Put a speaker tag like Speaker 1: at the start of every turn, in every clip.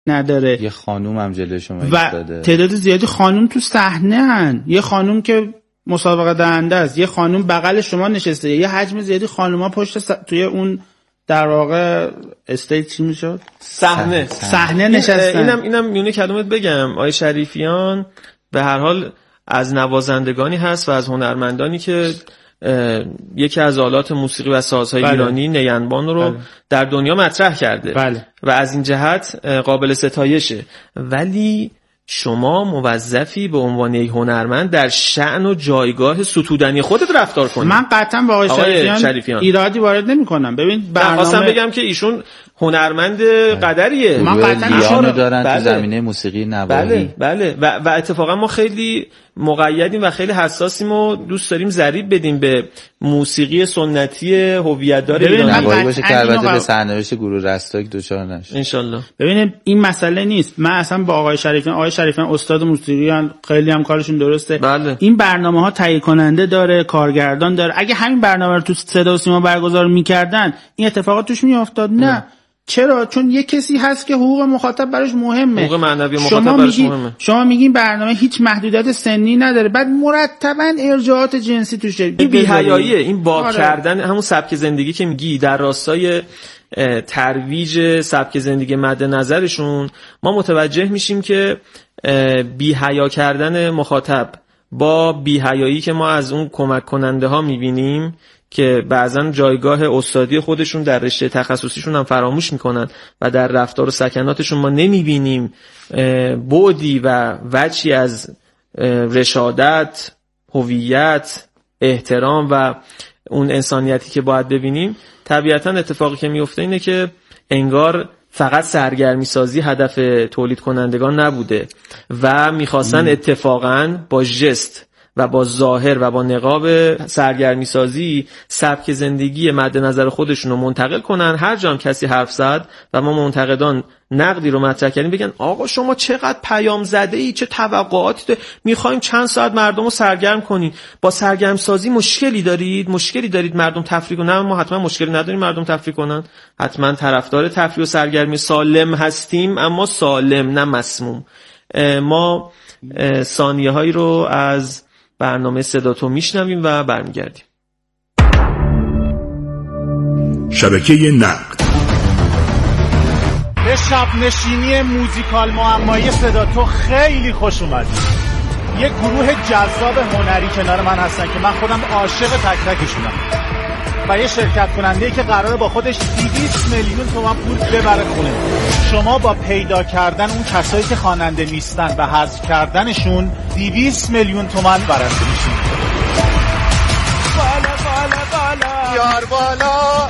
Speaker 1: نداره.
Speaker 2: یه خانوم هم جلوی شما
Speaker 1: ایستاده و تعداد زیادی خانوم تو صحنه هن. یه خانوم که مسابقه دهنده است، یه خانوم بغل شما نشسته، یه حجم زیادی خانوما پشت توی اون در واقع استیج چی میشد؟ صحنه نشستن.
Speaker 3: اینم میونه کلمت بگم آقای شریفیان به هر حال از نوازندگانی هست و از هنرمندانی که یکی از آلات موسیقی و سازهای ایرانی نینبان رو در دنیا مطرح کرده و از این جهت قابل ستایشه. ولی شما موظفی به عنوان یک هنرمند در شأن و جایگاه ستودنی خودت رفتار کنی.
Speaker 1: من قطعا با آقای شریفیان ایرادی وارد نمی‌کنم. ببین
Speaker 3: خواستم بگم که ایشون هنرمند قدریه.
Speaker 1: من قطعا
Speaker 2: ایشون دارن تو زمینه موسیقی نواحی.
Speaker 3: بله و اتفاقا ما خیلی مقیدیم و خیلی حساسیم و دوست داریم ضریب بدیم به موسیقی سنتی هویت‌دار ایرانی.
Speaker 2: نوایی باشه که البته به سرنوشت گروه رستاک دوچار نشه
Speaker 3: ان شاءالله.
Speaker 1: ببینید این مسئله نیست. من اصلا با آقای شریفیان استاد موسیقی ان، خیلی هم کارشون درسته. این برنامه‌ها تهیه کننده داره، کارگردان داره. اگه همین برنامه رو تو صدا و سیما برگزار می‌کردن این اتفاقات توش میافتاد؟ نه. چرا؟ چون یه کسی هست که حقوق مخاطب براش مهمه،
Speaker 3: حقوق معنوی مخاطب براش مهمه.
Speaker 1: شما میگین برنامه هیچ محدودیت سنی نداره، بعد مرتباً ارجاعات جنسی توشه.
Speaker 3: این بی‌حیاییه، این باب کردن همون سبک زندگی که میگی در راستای ترویج سبک زندگی مد نظرشون. ما متوجه میشیم که بی‌حیا کردن مخاطب با بی‌حیایی که ما از اون کمک کننده ها میبینیم که بعضن جایگاه استادی خودشون در رشته تخصصیشون هم فراموش میکنن و در رفتار و سکناتشون ما نمیبینیم بعدی و وجهی از رشادت، هویت، احترام و اون انسانیتی که باید ببینیم. طبیعتا اتفاقی که میفته اینه که انگار فقط سرگرمی سازی هدف تولید کنندگان نبوده و میخواستن اتفاقا با ژست و با ظاهر و با نقاب سرگرمی سازی سبک زندگی مد نظر خودشون رو منتقل کنن. هر جا هم کسی حرف زد و ما منتقدان نقدی رو مطرح کردیم بگن آقا شما چقدر پیام زده ای، چه توقعاتی میخوایم چند ساعت مردم رو سرگرم کنین، با سرگرم سازی مشکلی دارید مردم تفریح کنن؟ ما حتما مشکلی نداریم مردم تفریح کنن، حتما طرفدار تفریح و سرگرمی سالم هستیم، اما سالم نه مسموم. ما ثانیه هایی رو از برنامه صدا تو میشنویم و برمیگردیم.
Speaker 4: شبکه نقد
Speaker 5: به شب نشینی موزیکال معمایی صدا تو خیلی خوش اومدید. یک گروه جذاب هنری کنار من هستن که من خودم عاشق تک تکشونم و یه شرکت کننده که قراره با خودش 200 میلیون تومان پول ببره خونه. شما با پیدا کردن اون کسایی که خواننده نیستن و حذف کردنشون 200 میلیون تومان برنده میشین. بالا بالا بالا یار بالا.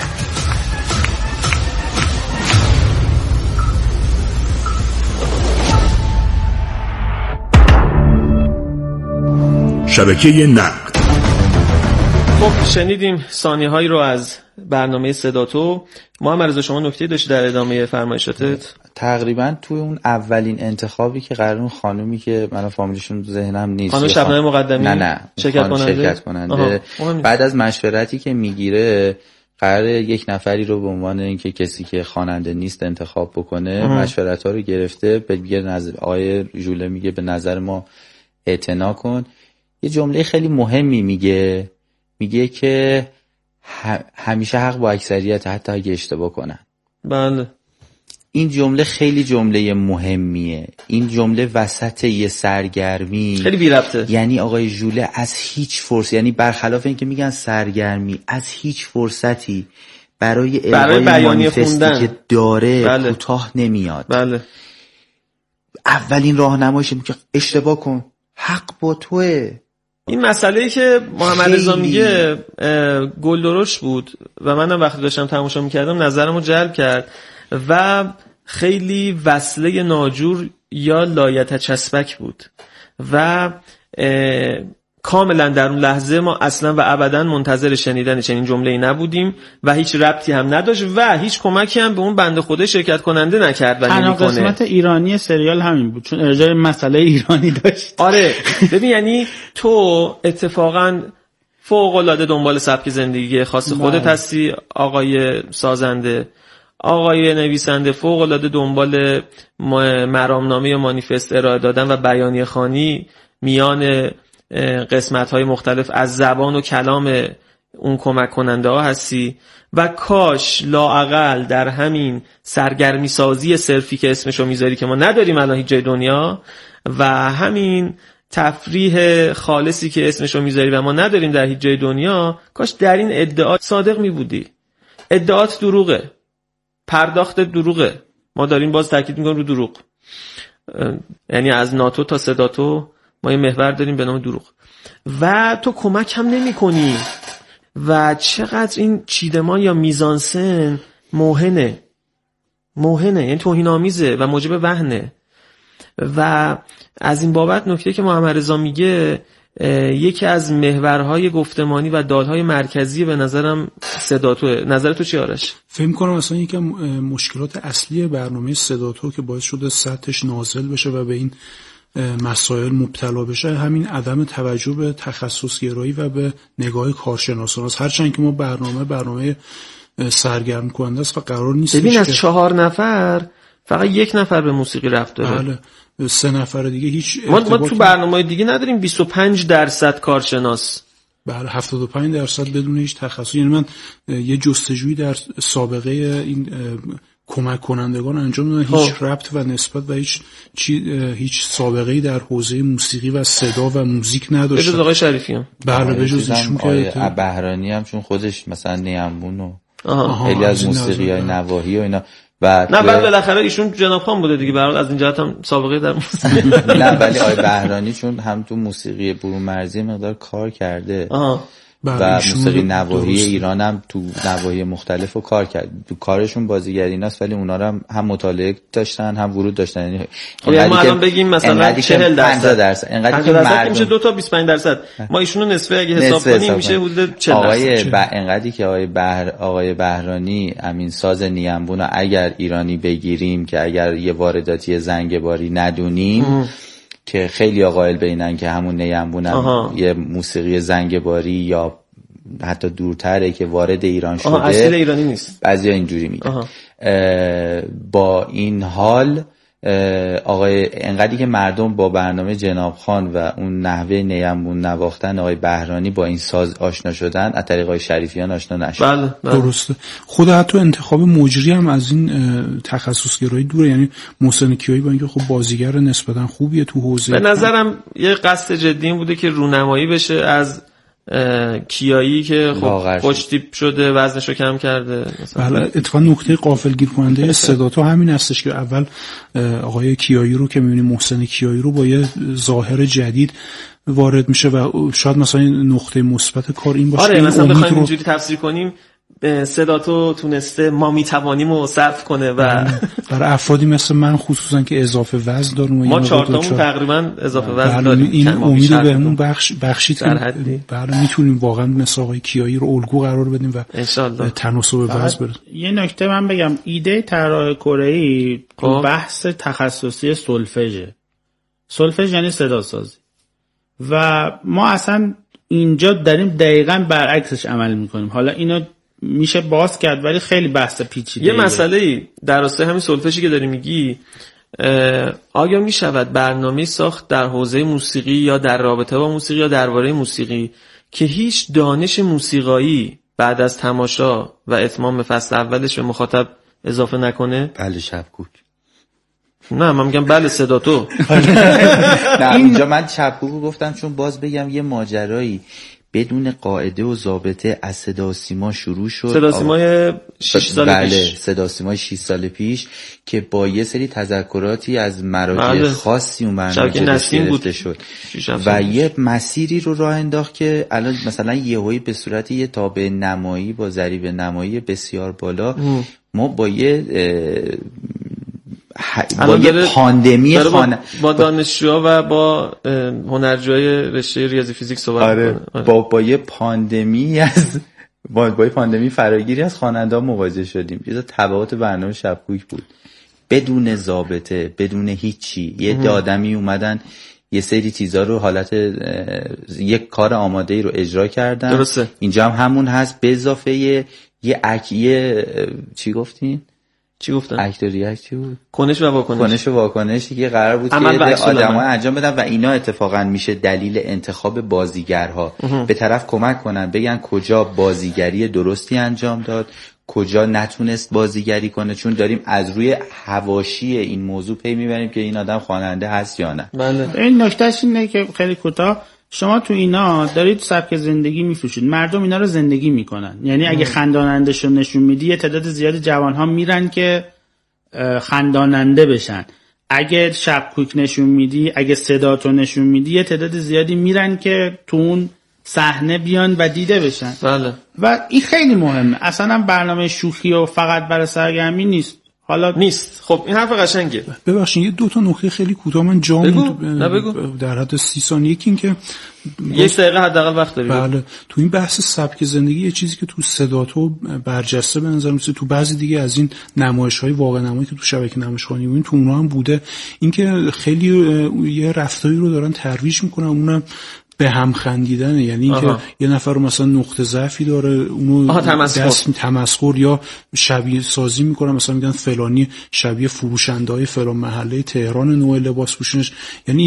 Speaker 4: شبکه نقد.
Speaker 3: خب شنیدیم ثانیه هایی رو از برنامه صدا تو. محمد رضا شما نکته داشتی در ادامه فرمایشاتت؟
Speaker 2: تقریبا توی اون اولین انتخابی که قرار اون خانومی که من فامیلشون ذهنم نیست،
Speaker 3: خانم شبنم مقدمی،
Speaker 2: نه شرکت کننده بعد از مشورتی که میگیره قرار یک نفری رو به عنوان اینکه کسی که خواننده نیست انتخاب بکنه. مشورت‌ها رو گرفته به نظر آقای ژوله میگه به نظر ما اعتنا کن. یه جمله خیلی مهمی میگه که همیشه حق با اکثریت، حتی اگه اشتباه کنن.
Speaker 3: بله.
Speaker 2: این جمله خیلی جمله مهمیه. این جمله وسط یه سرگرمی
Speaker 3: خیلی بی ربطه.
Speaker 2: یعنی آقای ژوله از هیچ فرصت، یعنی برخلاف این که میگن سرگرمی، از هیچ فرصتی برای بیانیه خوندن که داره کوتاه نمیاد.
Speaker 3: بله.
Speaker 2: اولین راهنماییش میگه اشتباه کن، حق با توئه.
Speaker 3: این مسئله‌ای که محمد رضا میگه گل درشت بود و منم وقتی داشتم تماشا میکردم نظرمو جلب کرد و خیلی وصله ناجور یا لایتچسبک بود و کاملا در اون لحظه ما اصلا و ابدا منتظر شنیدن چنین جمله‌ای نبودیم و هیچ ربطی هم نداشت و هیچ کمکی هم به اون بنده خدا شرکت کننده نکرد و نمی‌کنه.
Speaker 1: قسمت ایرانی سریال همین بود چون ارجاع مسئله ایرانی داشت.
Speaker 3: آره ببین یعنی تو اتفاقا فوق‌العاده دنبال سبک زندگی خاص خودت هستی آقای سازنده، آقای نویسنده فوق‌العاده دنبال مرامنامه یا مانیفست ارائه دادن و بیانیه خوانی میان قسمت‌های مختلف از زبان و کلام اون کمک کننده ها هستی و کاش لااقل در همین سرگرمی سازی صرفی که اسمشو میذاری که ما نداریم الان هیچ جای دنیا و همین تفریح خالصی که اسمشو میذاری و ما نداریم در هیچ جای دنیا، کاش در این ادعا صادق میبودی. ادعات دروغه، پرداخت دروغه، ما داریم باز تاکید میکنیم رو دروغ. یعنی از ناتو تا صداتو ما یه محور داریم به نام دروغ و تو کمک هم نمی کنی و چقدر این چیدمان یا میزانسن موهنه، یعنی توهین‌آمیزه و موجب وهنه. و از این بابت نکته که محمد رضا میگه یکی از محورهای گفتمانی و دادهای مرکزی به نظرم صداتو. نظر تو چی آرش؟
Speaker 6: فکر کنم اصلا یکی از مشکلات اصلی برنامه صداتو که باعث شده سطحش نازل بشه و به این مسائل مبتلا بشه همین عدم توجه به تخصص گرایی و به نگاه کارشناسان است. هرچند که ما برنامه سرگرم کننده است و قرار نیست
Speaker 3: ببین از 4 نفر فقط 1 نفر به موسیقی رفت داره.
Speaker 6: بله 3 نفر دیگه هیچ
Speaker 3: ما تو برنامه‌های دیگه نداریم 25% کارشناس.
Speaker 6: بله 75% بدون هیچ تخصص. یعنی من یه جستجویی در سابقه این کمک کنندگان انجام دادن، هیچ ربط و نسبت و هیچ سابقه‌ای در حوزه موسیقی و صدا و موزیک نداشت.
Speaker 3: بجز آقای شریفی هم.
Speaker 6: بله بجز ایشون که
Speaker 2: بهرانی هم چون خودش مثلا نیمبون و خیلی از موسیقی‌های نواحی و اینا و
Speaker 3: نه بعد بالاخره ایشون جناب خان بوده دیگه، برای از این جهت هم سابقه در موسیقی
Speaker 2: نه ولی آقای بهرانی چون هم تو موسیقی برون مرزی مقدار کار کرده و موسیقی نواحی ایران هم تو نواحی مختلف رو کار کرد. تو کارشون بازیگری ایناست ولی اونا رو هم مطالعه داشتن هم ورود داشتن.
Speaker 3: یعنی ما الان بگیم مثلا 40% انقدر که مردم میشه 2 تا 25%، ما ایشونو نصفه اگه حساب کنیم میشه حدود 40%.
Speaker 2: انقدری که آقای بهرانی امین ساز نیمبون اگر ایرانی بگیریم که اگر یه وارداتی زنگباری ندونیم که خیلی قائل به اینن که همون نیمبونم یه موسیقی زنگباری یا حتی دورتره که وارد ایران شده،
Speaker 3: اصل ایرانی نیست،
Speaker 2: بعضیا اینجوری میگن. با این حال آقای انقدری که مردم با برنامه جناب خان و اون نحوه نیمبون نواختن آقای بهرانی با این ساز آشنا شدن، از طریق آقای شریفیان آشنا نشد.
Speaker 3: بله.
Speaker 6: درسته. خود حتی انتخاب مجری هم از این تخصصگرایی دوره. یعنی محسن کیایی با اینکه خب بازیگر نسبتا خوبیه تو حوزه،
Speaker 3: به نظرم یه قصد جدی این بوده که رونمایی بشه از کیایی که خب خوش تیپ شده، وزنشو کم کرده.
Speaker 6: بله اتفاقا نکته غافلگیر کننده صداتو همین هستش که اول آقای کیایی رو که می‌بینیم محسن کیایی رو با یه ظاهر جدید وارد میشه و شاید مثلا نقطه مثبت کار این باشه.
Speaker 3: آره مثلا بخوایم اینجوری تفسیر کنیم صداتو تونسته ما میتوانیم و صرف کنه و
Speaker 6: برای افرادی مثل من خصوصا که اضافه وزن داریم،
Speaker 3: ما 4 تامون تقریبا اضافه وزن داریم.
Speaker 6: این امید بهمون بخشید که بله میتونیم واقعا مثل آقای کیایی رو الگو قرار بدیم و
Speaker 3: انشالله
Speaker 6: تناسب وزن برسیم.
Speaker 1: یه نکته من بگم، ایده طراح کره‌ای تو بحث تخصصی سولفژ یعنی صدا سازی و ما اصلا اینجا داریم دقیقاً برعکسش عمل میکنیم. حالا اینو میشه باز کرد ولی خیلی بحث پیچیده.
Speaker 3: یه مسئله در راستای همین سولفژی که داری میگی، آیا میشود برنامه ساخت در حوزه موسیقی یا در رابطه با موسیقی یا درباره موسیقی که هیچ دانش موسیقایی بعد از تماشا و اتمام فصل اولش به مخاطب اضافه نکنه؟
Speaker 2: بله شبکوک.
Speaker 3: نه من میگم بله صداتو.
Speaker 2: نه اینجا من شبکوکو گفتم چون باز بگم یه ماجرایی بدون قاعده و ضابطه از صدا سیما شروع شد.
Speaker 3: صدا سیمای 6 سال
Speaker 2: بله
Speaker 3: پیش.
Speaker 2: صدا سیمای 6 سال پیش که با یه سری تذکراتی از مراجع خاصی اون برنامه گرفته شد و یه مسیری رو راه انداخت که الان مثلا یهویی به صورت یه تابع نمایی با ضریب نمایی بسیار بالا ما با یه پاندمی
Speaker 3: با دانشجوها و با هنرجوهای رشته ریاضی فیزیک صحبت
Speaker 2: کنه. با یه پاندمی با پاندمی فراگیری از خواننده‌ها مواجه شدیم. یه تبعات برنامه شبکوک بود، بدون ضابطه، بدون هیچی. یه آدمی اومدن یه سری چیزا رو حالت یک کار آماده‌ای رو اجرا کردن.
Speaker 3: درسته.
Speaker 2: اینجا هم همون هست، به اضافه یه چی گفتین؟
Speaker 3: چی گفتن؟
Speaker 2: اکت و ریاکت چی بود؟
Speaker 3: کنش و
Speaker 2: واکنشی که قرار بود که آدم‌ها انجام بدن و اینا اتفاقا میشه دلیل انتخاب بازیگرها. به طرف کمک کنن بگن کجا بازیگری درستی انجام داد، کجا نتونست بازیگری کنه، چون داریم از روی حواشی این موضوع پی میبریم که این آدم خواننده هست یا نه.
Speaker 1: این نکتهش اینه که خیلی کوتاه شما تو اینا دارید سبک زندگی میفروشید، مردم اینا رو زندگی میکنن. یعنی اگه خنداننده‌شو نشون میدی یه تعداد زیادی جوان‌ها میرن که خنداننده بشن. اگه شب کوک نشون میدی، اگه صداتو نشون میدی، یه تعداد زیادی میرن که تو اون صحنه بیان و دیده بشن.
Speaker 3: بله.
Speaker 1: و این خیلی مهمه. اصلا برنامه شوخی و فقط برای سرگرمی نیست. حالا
Speaker 3: نیست. خب این حرف قشنگه.
Speaker 6: ببخشید یه 2 تا نکته خیلی کوتاه من در حد 30 ثانیه که
Speaker 3: یک دقیقه حداقل وقت داریم.
Speaker 6: بله. تو این بحث سبک زندگی یه چیزی که تو صداتو برجسته به نظر میاد، تو بعضی دیگه از این نمایش‌های واقع نمایی که تو شبکه نمایشخوانی می‌بینیم تو اونها هم بوده، اینکه خیلی یه رفتاری رو دارن ترویج میکنن، اونم به هم خندیدن. یعنی اینکه یه نفر رو مثلا نقطه ضعفی داره اونو تمسخر یا شبیه سازی میکنن، مثلا میگن فلانی شبیه فروشنده‌های فلان محله تهران نوع لباس پوشونش. یعنی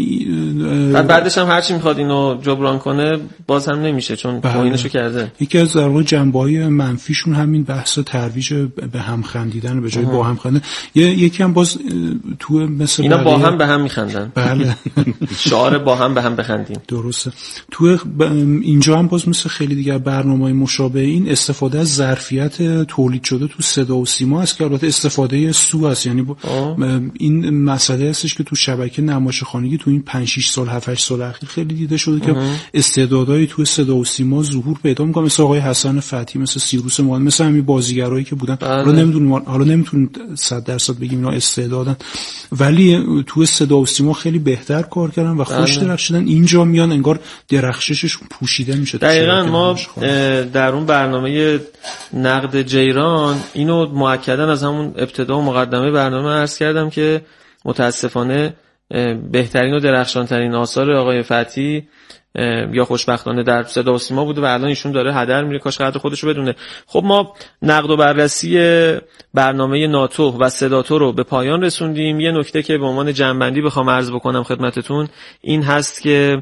Speaker 6: این
Speaker 3: بعدش هم هر چی میخواد اینو جبران کنه باز هم نمیشه، چون توهینشو کرده.
Speaker 6: یکی از در واقع جنبه‌های منفیشون همین بحث ترویج به هم خندیدن به جای با هم خندیدن. یکی هم باز تو مثلا
Speaker 3: اینا با هم به هم میخندن.
Speaker 6: بله.
Speaker 3: شعار با هم به هم بخندیم.
Speaker 6: درسته. تو اینجا هم باز مثل خیلی دیگه برنامه‌های مشابه این استفاده از ظرفیت تولید شده تو صدا و سیما است که البته استفاده سو است. یعنی این مسئله هستش که تو شبکه نمایشخوانی تو این 5-6 سال 7-8 سال اخیر خیلی دیده شده که استعدادهای تو صدا و سیما ظهور پیدا می‌کنه، مثل آقای حسن فتحی، مثل سیروس مان، مثل همین بازیگرایی که بودن. حالا نمیتونیم 100% بگیم اینا استعدادن، ولی تو صدا و سیما خیلی بهتر کار کردن و خوش درخشیدن. اینجا میان انگار درخشششون پوشیده میشه.
Speaker 3: دقیقاً ما در اون برنامه نقد جیران اینو مؤکداً از همون ابتدا و مقدمه برنامه عرض کردم که متاسفانه بهترین و درخشانترین آثار آقای فتحی یا خوشبختانه در صدا و سیما بوده و الان ایشون داره هدر میره، کاش قدر خودشو بدونه. خب ما نقد و بررسی برنامه ناتو و صداتو رو به پایان رسوندیم. یه نکته که به عنوان جمع‌بندی بخوام عرض بکنم خدمتتون این هست که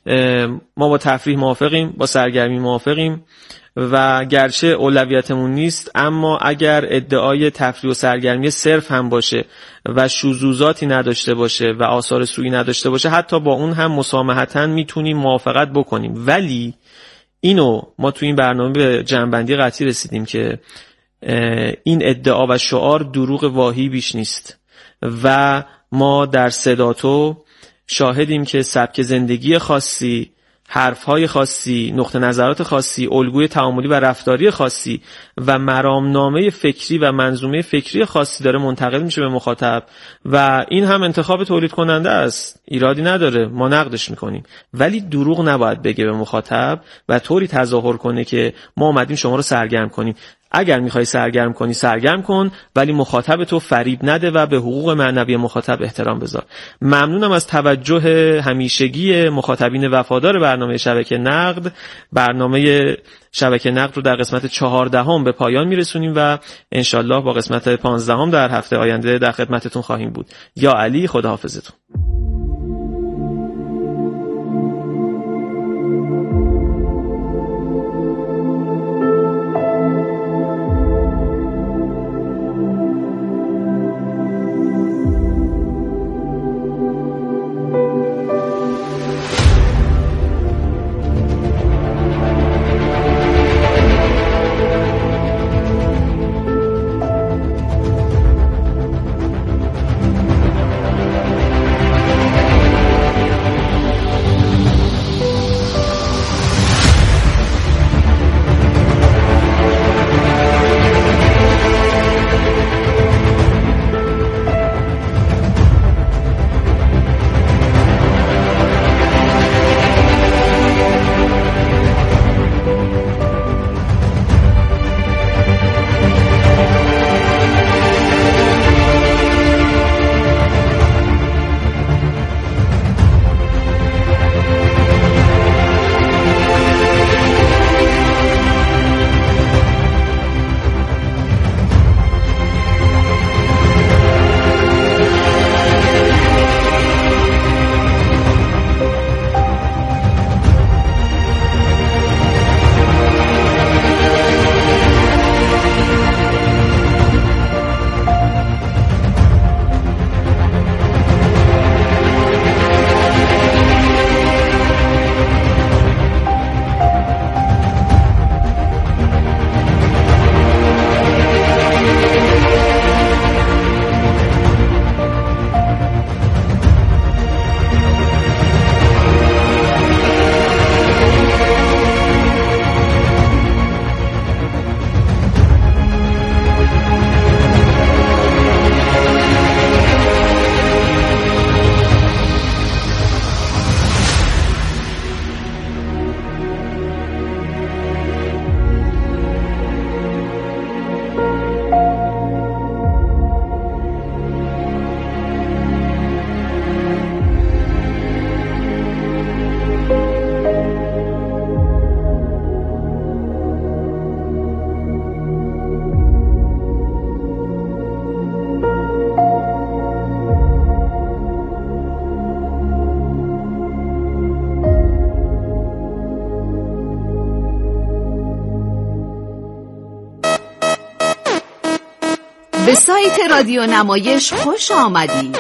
Speaker 3: ما با تفریح موافقیم، با سرگرمی موافقیم و گرچه اولویتمون نیست، اما اگر ادعای تفریح و سرگرمی صرف هم باشه و شذوذاتی نداشته باشه و آثار سوئی نداشته باشه، حتی با اون هم مسامحتاً میتونیم موافقت بکنیم. ولی اینو ما تو این برنامه به جنبندی قطعی رسیدیم که این ادعا و شعار دروغ واهی بیش نیست و ما در صداتو شاهدیم که سبک زندگی خاصی، حرفهای خاصی، نقطه نظرات خاصی، الگوی تعاملی و رفتاری خاصی و مرامنامه فکری و منظومه فکری خاصی داره منتقل میشه به مخاطب و این هم انتخاب تولید کننده است، ایرادی نداره، ما نقدش میکنیم. ولی دروغ نباید بگه به مخاطب و طوری تظاهر کنه که ما اومدیم شما رو سرگرم کنیم. اگر میخوای سرگرم کنی سرگرم کن، ولی مخاطب تو فریب نده و به حقوق معنوی مخاطب احترام بذار. ممنونم از توجه همیشگی مخاطبین وفادار برنامه شبکه نقد. برنامه شبکه نقد رو در قسمت 14 به پایان میرسونیم و انشالله با قسمت 15 در هفته آینده در خدمتتون خواهیم بود. یا علی، خداحافظتون.
Speaker 7: به سایت رادیو نمایش خوش آمدید.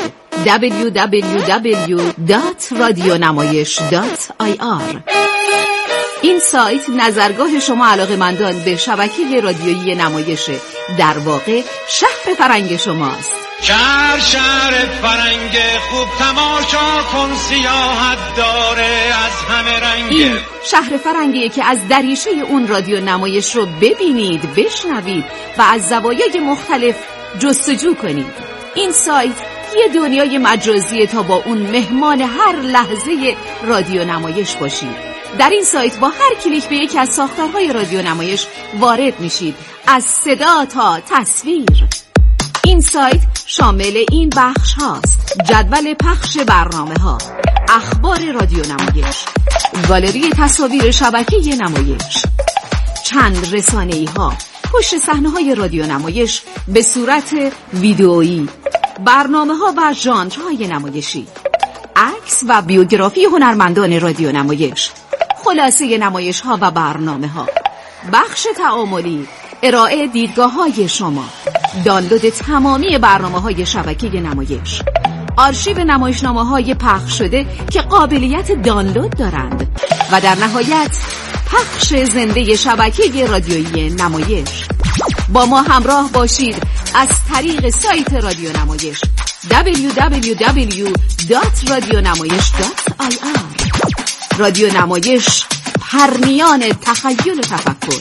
Speaker 7: www.radionamayish.ir. این سایت نظرگاه شما علاقه‌مندان به شبکه رادیویی نمایشه، در واقع شهر فرنگ شماست.
Speaker 8: شهر فرنگ خوب تماشا کن، سیاحت داره از همه رنگ.
Speaker 7: این شهر فرنگیه که از دریچه اون رادیو نمایش رو ببینید، بشنوید و از زوایای مختلف جستجو کنید. این سایت یه دنیای مجازیه تا با اون مهمان هر لحظه رادیو نمایش باشید. در این سایت با هر کلیک به یکی از ساختارهای رادیو نمایش وارد میشید، از صدا تا تصویر. این سایت شامل این بخش هاست: جدول پخش برنامه ها، اخبار رادیو نمایش، گالری تصاویر شبکه نمایش، چند رسانه‌ای ها، پشت صحنه های رادیو نمایش به صورت ویدئویی، برنامه ها و ژانرهای نمایشی، عکس و بیوگرافی هنرمندان رادیو نمایش، خلاصه نمایش ها و برنامه ها، بخش تعاملی، ارائه دیدگاه های شما، دانلود تمامی برنامه های شبکه نمایش، آرشیو نمایشنامه های پخش شده که قابلیت دانلود دارند و در نهایت پخش زنده شبکه رادیویی نمایش. با ما همراه باشید از طریق سایت رادیو نمایش www.radionamayish.ir. رادیو نمایش، پرنیان تخیل و تفکر.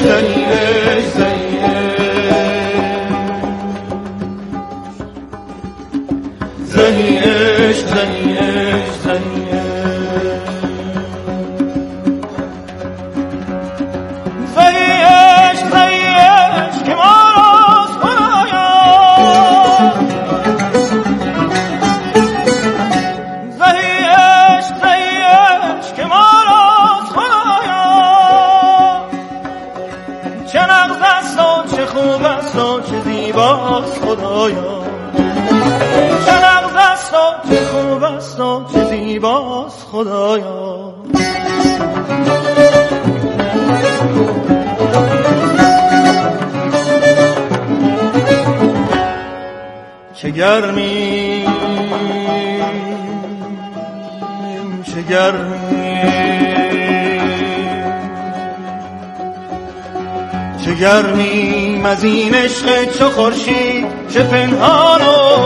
Speaker 9: چه گرمیم از این عشق چو خورشید، چه پنهان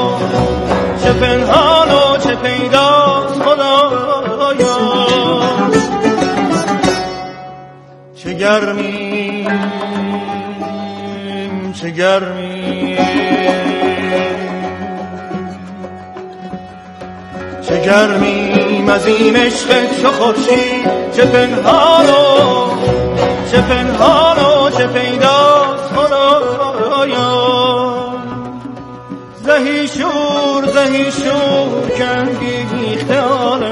Speaker 9: و چه پیداست خدایا. چه گرمیم چه گرمیم از این عشق چو خورشید، چه پنهان و چه پیداست خدایا. زهی شور که انگیخته آره،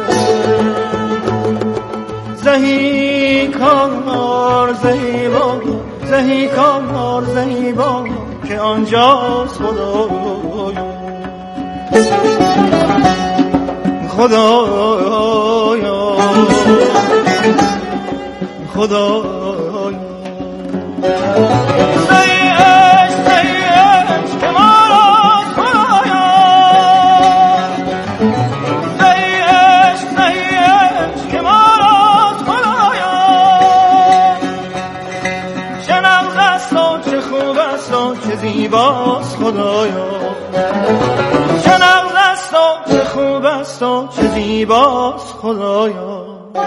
Speaker 9: زهی کار زهی با که آنجاست خدایا. خدایا زیباست خدایا. چه نغز است و چه خوب است و چه زیباست خدایا.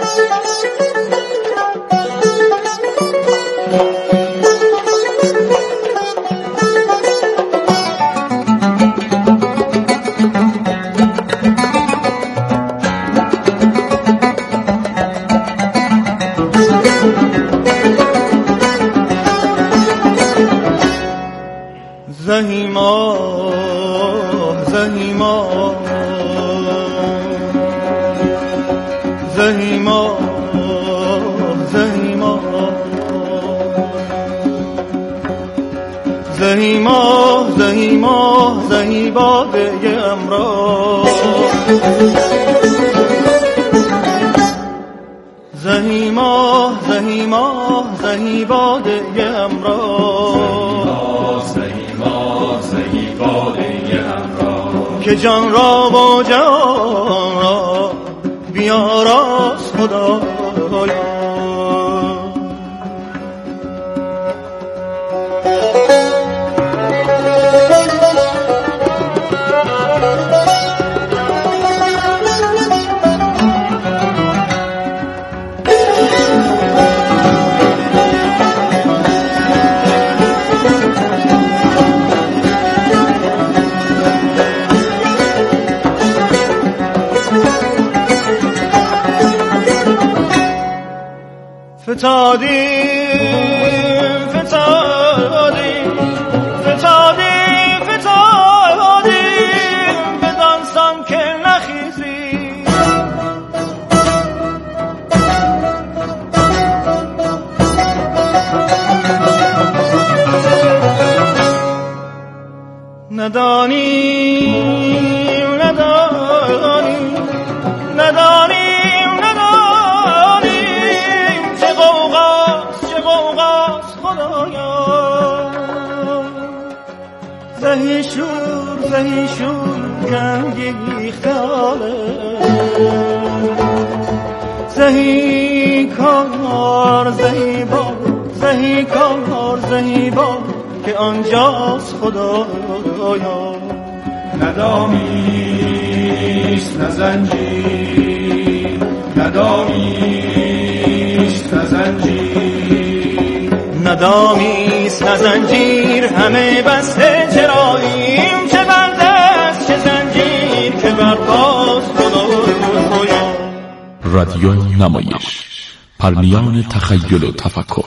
Speaker 9: زهی باده امراض، زهی باده امراض، زهی باده امراض که جان را با جان را بیاراست خدایا. فتادیم بدانسان که نخیزی. ندانیم چه غوغاست خدایا. زهی شور کنگیخته آله، زهی کار زهی با که آنجاست خدایا.
Speaker 10: ندامیست نه زنجیر، ندامیست نه زنجیر
Speaker 9: دامیست نه زنجیر، همه بسته چراییم، چه بردست چه زنجیر که برپاس خدا خدا.
Speaker 4: رادیو نمایش، پرمیان تخیل و تفکر.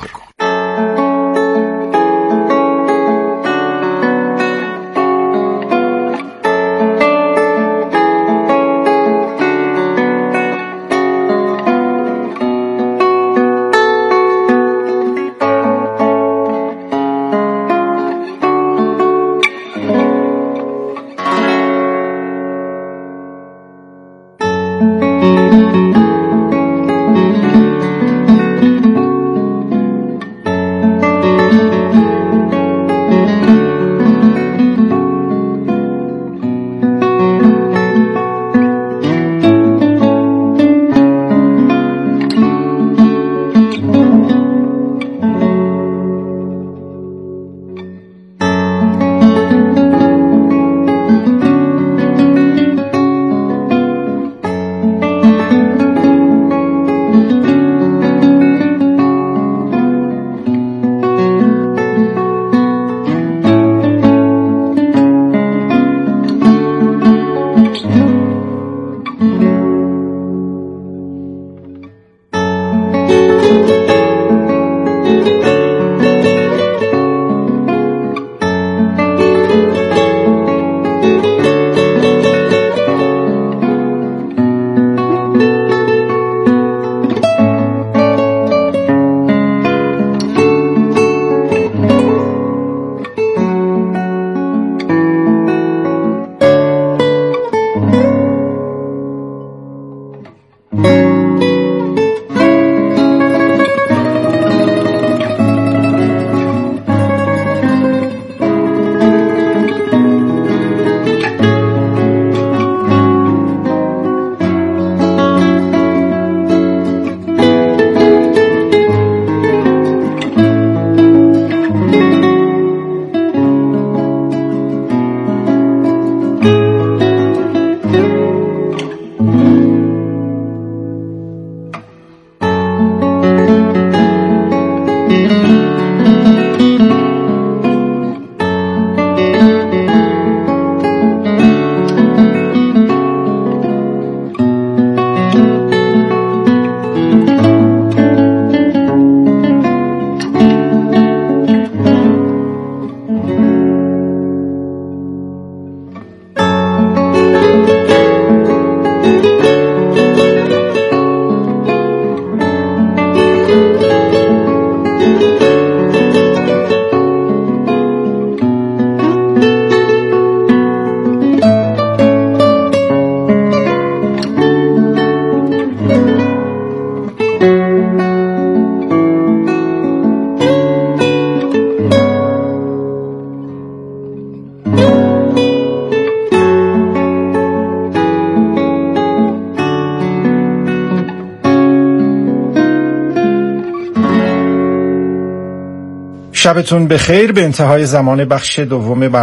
Speaker 10: شبتون بخیر. به انتهای زمان بخش دوم